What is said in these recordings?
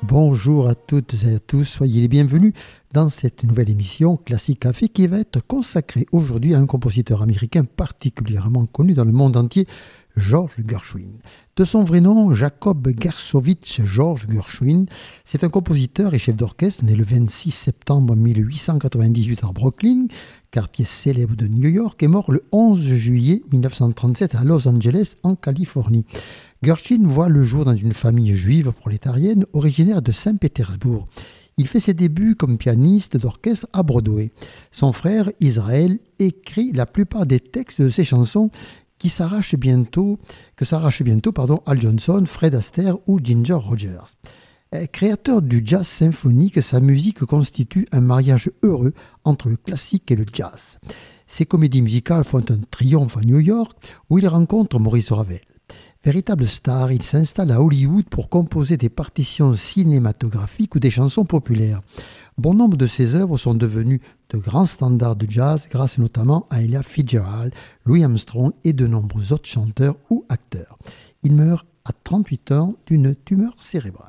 Bonjour à toutes et à tous, soyez les bienvenus dans cette nouvelle émission Classique Café qui va être consacrée aujourd'hui à un compositeur américain particulièrement connu dans le monde entier, George Gershwin. De son vrai nom, Jacob Gershovitch George Gershwin, c'est un compositeur et chef d'orchestre né le 26 septembre 1898 à Brooklyn, quartier célèbre de New York, et mort le 11 juillet 1937 à Los Angeles, en Californie. Gershwin voit le jour dans une famille juive prolétarienne originaire de Saint-Pétersbourg. Il fait ses débuts comme pianiste d'orchestre à Broadway. Son frère Israël écrit la plupart des textes de ses chansons que s'arrachent bientôt Al Johnson, Fred Astaire ou Ginger Rogers. Créateur du jazz symphonique, sa musique constitue un mariage heureux entre le classique et le jazz. Ses comédies musicales font un triomphe à New York où il rencontre Maurice Ravel. Véritable star, il s'installe à Hollywood pour composer des partitions cinématographiques ou des chansons populaires. Bon nombre de ses œuvres sont devenues de grands standards de jazz grâce notamment à Ella Fitzgerald, Louis Armstrong et de nombreux autres chanteurs ou acteurs. Il meurt à 38 ans d'une tumeur cérébrale.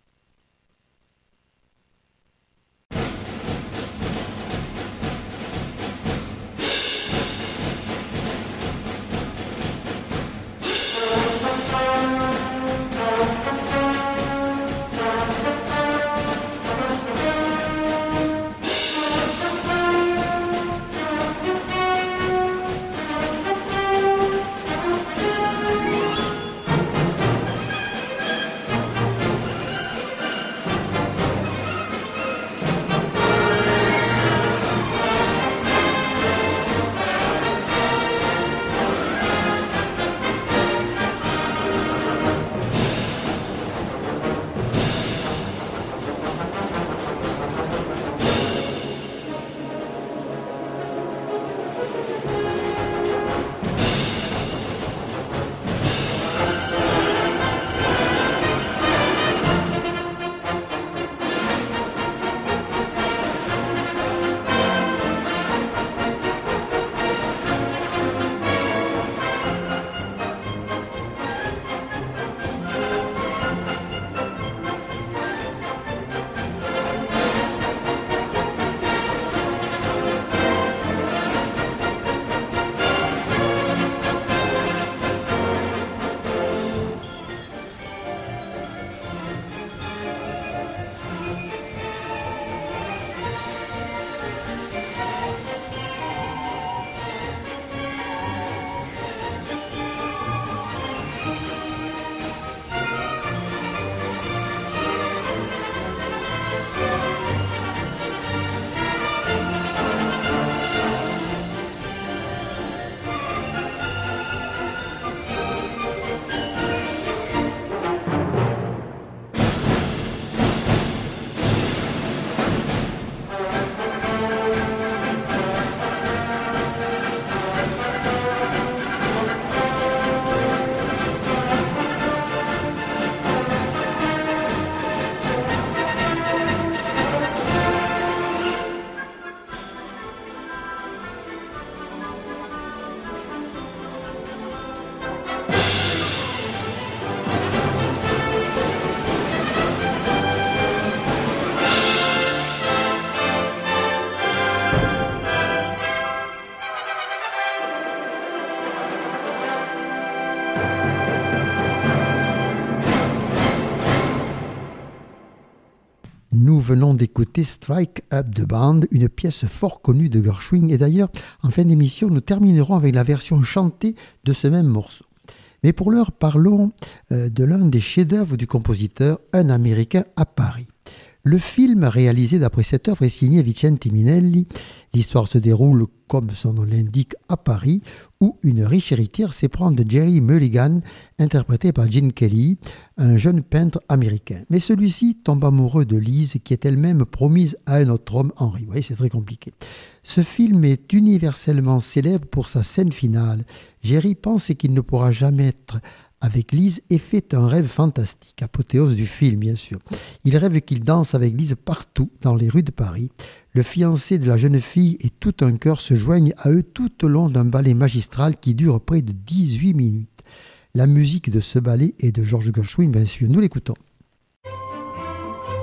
Nous venons d'écouter Strike Up the Band, une pièce fort connue de Gershwin. Et d'ailleurs, en fin d'émission, nous terminerons avec la version chantée de ce même morceau. Mais pour l'heure, parlons de l'un des chefs-d'œuvre du compositeur, Un Américain à Paris. Le film réalisé d'après cette œuvre est signé Vicente Minelli. L'histoire se déroule, comme son nom l'indique, à Paris, où une riche héritière s'éprend de Jerry Mulligan, interprété par Gene Kelly, un jeune peintre américain. Mais celui-ci tombe amoureux de Lise, qui est elle-même promise à un autre homme, Henry. Vous voyez, c'est très compliqué. Ce film est universellement célèbre pour sa scène finale. Jerry pense qu'il ne pourra jamais être avec Lise et fait un rêve fantastique, apothéose du film bien sûr. Il rêve qu'il danse avec Lise partout dans les rues de Paris. Le fiancé de la jeune fille et tout un chœur se joignent à eux tout au long d'un ballet magistral qui dure près de 18 minutes. La musique de ce ballet est de George Gershwin, bien sûr, nous l'écoutons.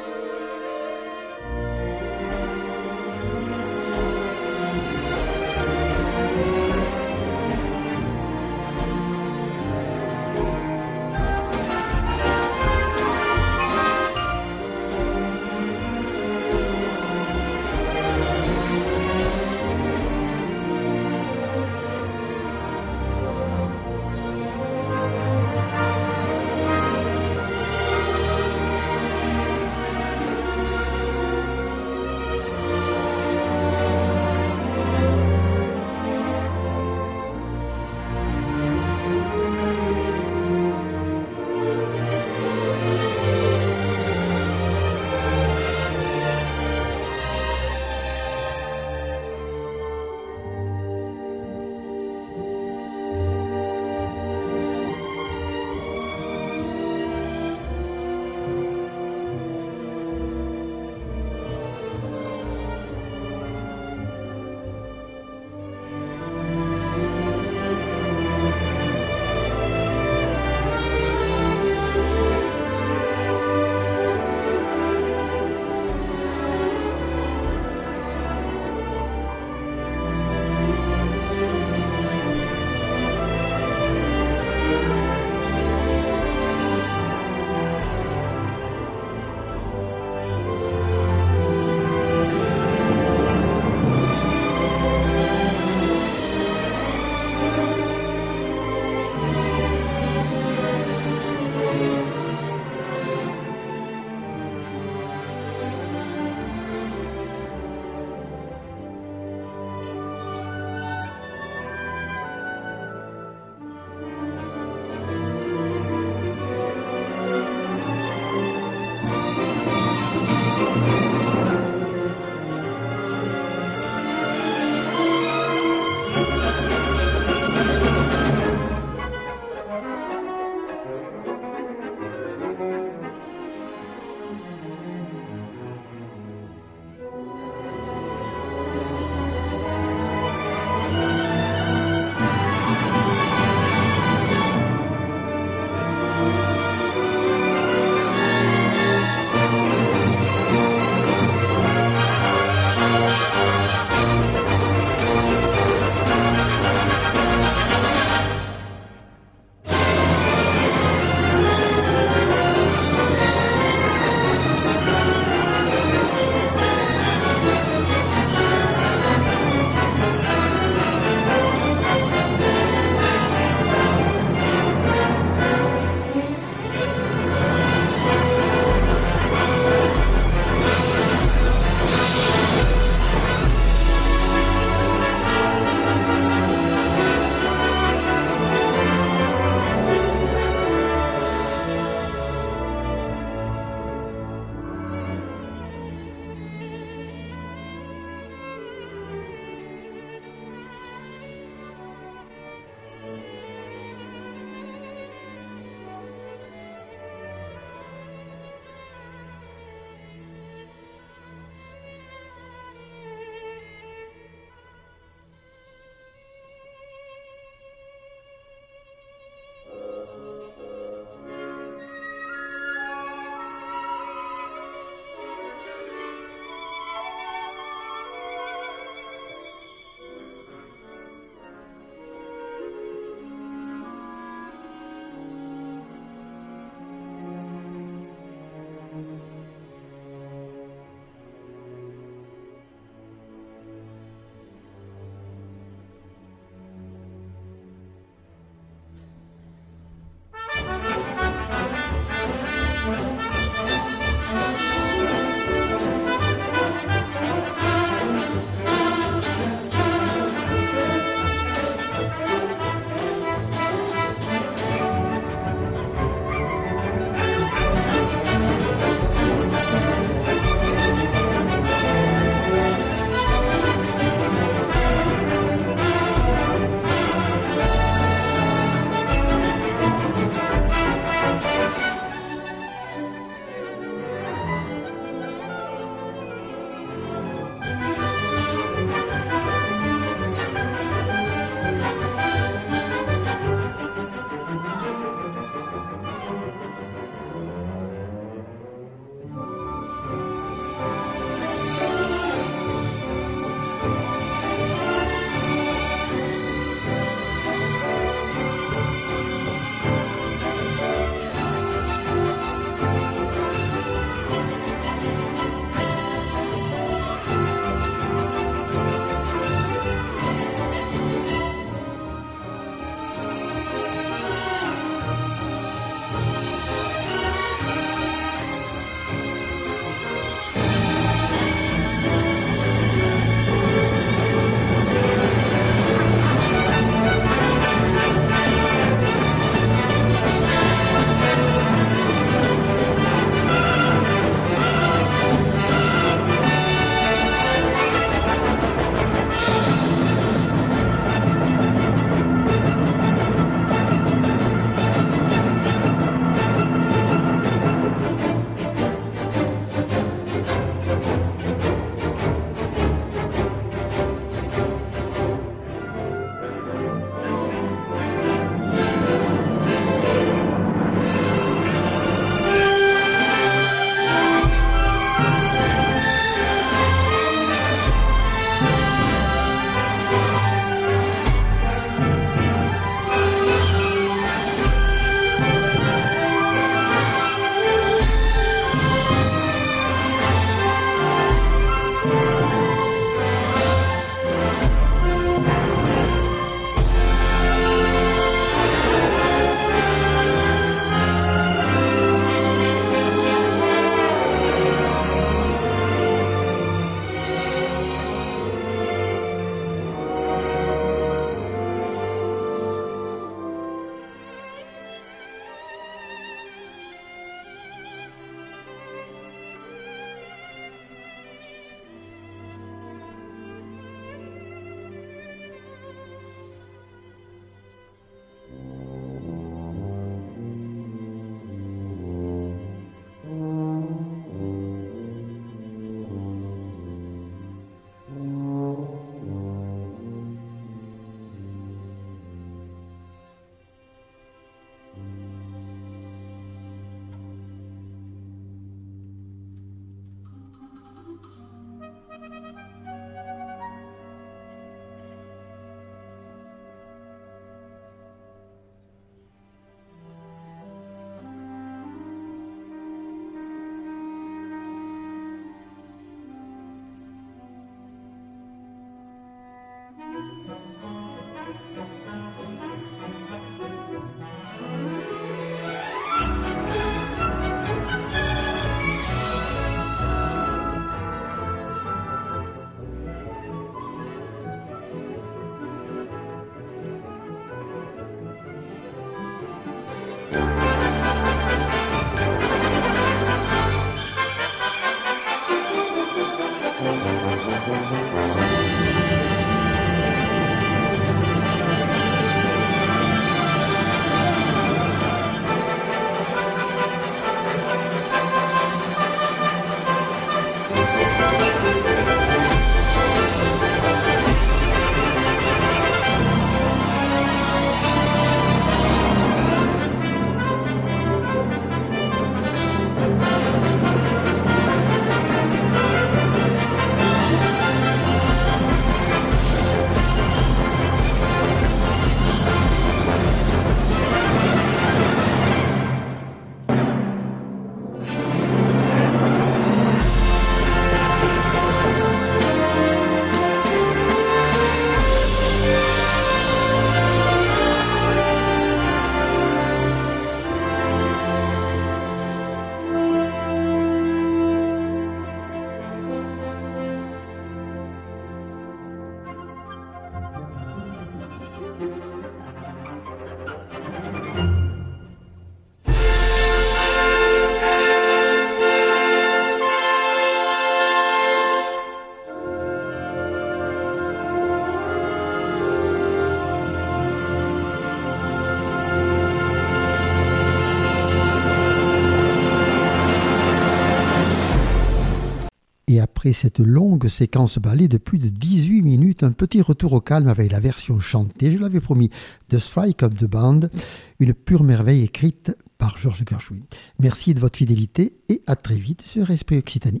Et après cette longue séquence ballet de plus de 18 minutes, un petit retour au calme avec la version chantée, je l'avais promis, de Strike of the Band, une pure merveille écrite par George Gershwin. Merci de votre fidélité et à très vite sur Esprit Occitanie.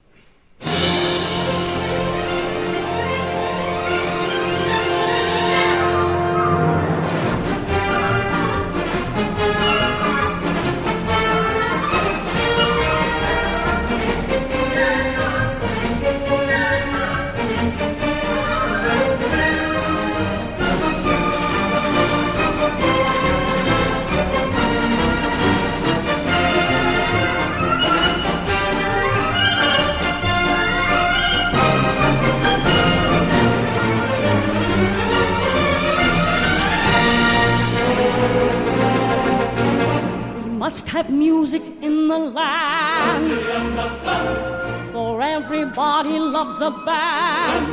Must have music in the land, for everybody loves a band.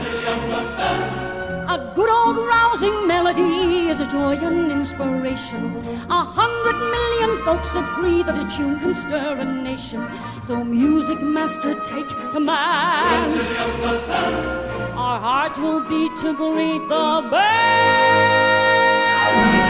A good old rousing melody is a joy and inspiration. 100 million folks agree that a tune can stir a nation. So music master, take command. Our hearts will beat to greet the band.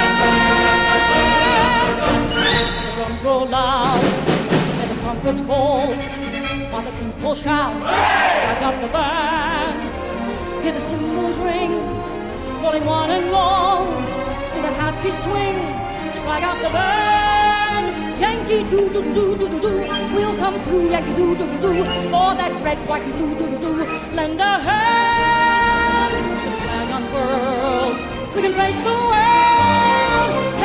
The drums roll loud and the trumpets call, while the people shout, strike up the band. Hear the cymbals ring, rolling one and all, to that happy swing, strike up the band. Yankee do-do-do-do-do-do, we'll come through, Yankee do-do-do-do, for that red, white, and blue do-do-do. Lend a hand, the flag unfurled, we can face the world.